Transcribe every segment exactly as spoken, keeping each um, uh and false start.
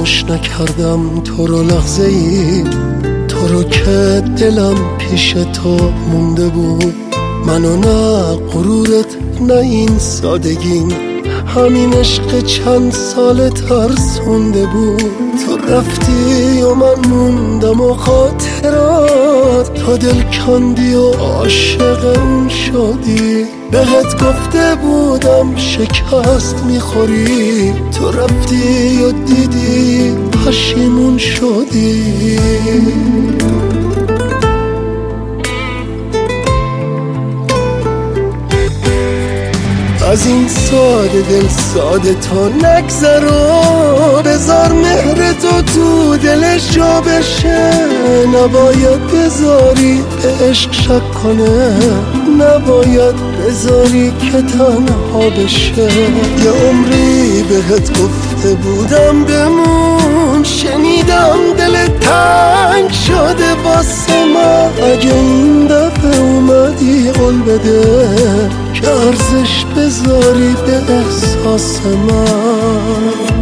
فراموش نکردم تو رو لحظه ای، تو رو که دلم پیش تو مونده بود. منو نه غرورت نه این سادگیم، همین عشق چند سال ترسونده بود. تو رفتی و من موندم و خاطرات، تا دل کندی و عاشق اون شدی. بهت گفته بودم شکست میخوری، تو رفتی و دیدی پشیمون شدی. از این ساده دل ساده تا نگذر و بذار مهر تو تو دلش جا بشه. نباید بذاری به عشق شک کنه، نباید بذاری که تنها بشه. یه عمری بهت گفته بودم بمون، شنیدم دل تنگ شده واسه من. اگه این دفعه اومدی قول بده که ارزش بذاری به احساس من.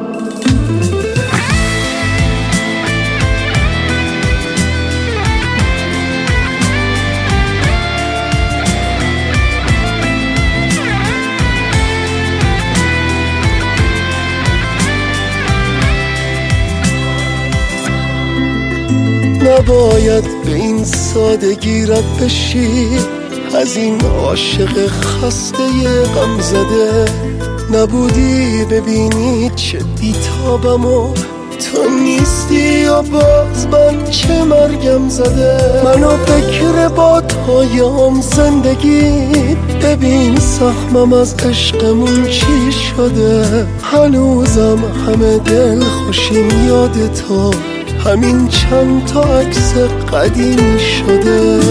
نباید به این سادگی رد بشی، از این عاشق خسته غم زده. نبودی ببینی چه بیتابم و تو نیستی و باز من چه مرگم زده. منو فکر با تویم زندگی، ببین سخمم از عشقمون چی شده. هنوزم همه دل خوشیم یاد تو، همین چند تا عکس قدیمی شده.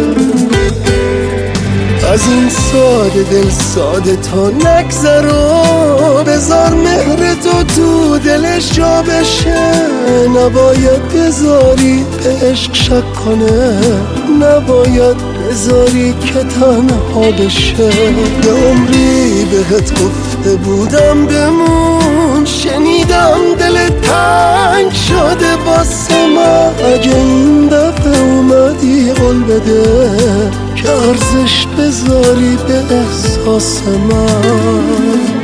از این ساده دل ساده تا نگذر و بذار مهر تو تو دلش جا بشه. نباید بذاری به عشق شک کنه، نباید بذاری که تنها بشه. یه عمری بهت گفته بودم بمون، شنیدم دل تنگ شده واسه من. اگه این دفعه اومدی قول بده که ارزش بذاری به احساس من.